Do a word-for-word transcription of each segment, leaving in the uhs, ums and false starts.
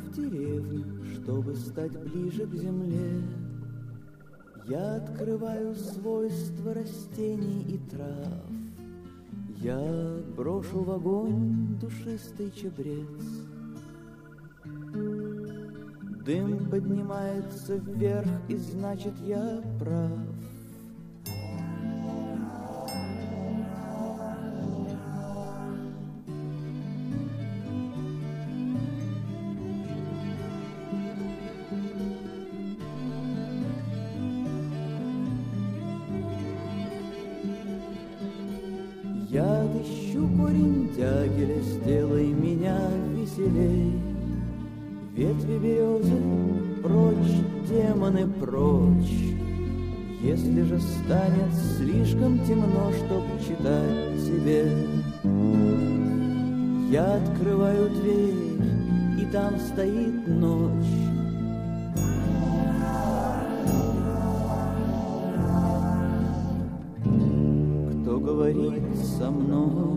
в деревню, чтобы стать ближе к земле. Я открываю свойства растений и трав. Я брошу в огонь душистый чабрец. Дым поднимается вверх, и значит я прав. Я ищу корень дягеля, сделай меня веселей. Ветви березы, прочь, демоны, прочь. Если же станет слишком темно, чтоб читать тебе, я открываю дверь, и там стоит ночь. Кто говорит со мной?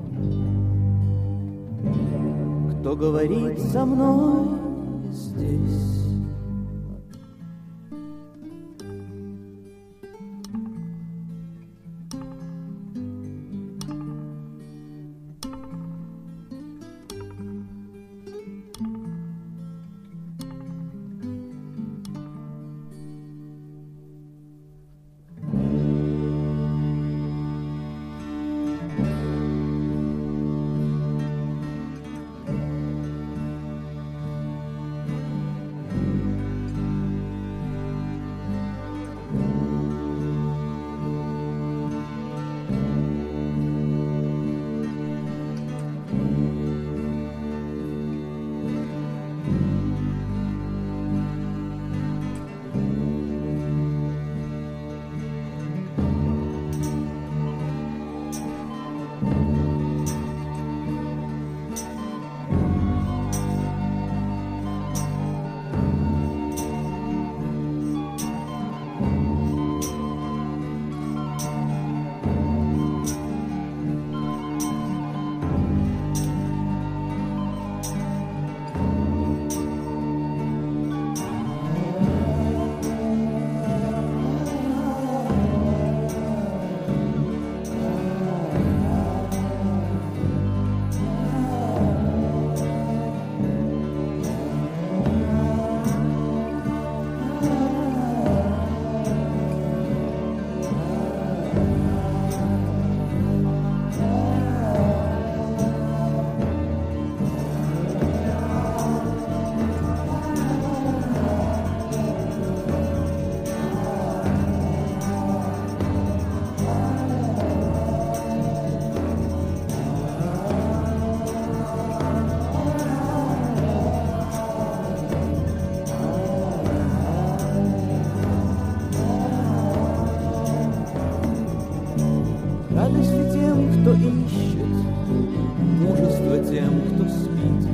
Кто говорит со мной здесь? Радость тем, кто ищет, мужество тем, кто спит.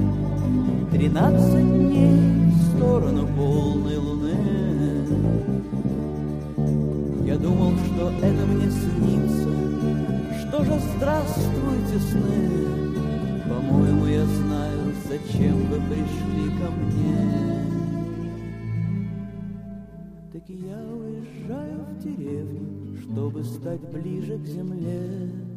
Тринадцать дней в сторону полной луны. Я думал, что это мне снится. Что же здравствуйте, сны? По-моему, я знаю, зачем вы пришли ко мне. Так я уезжаю в деревню, чтобы стать ближе к земле.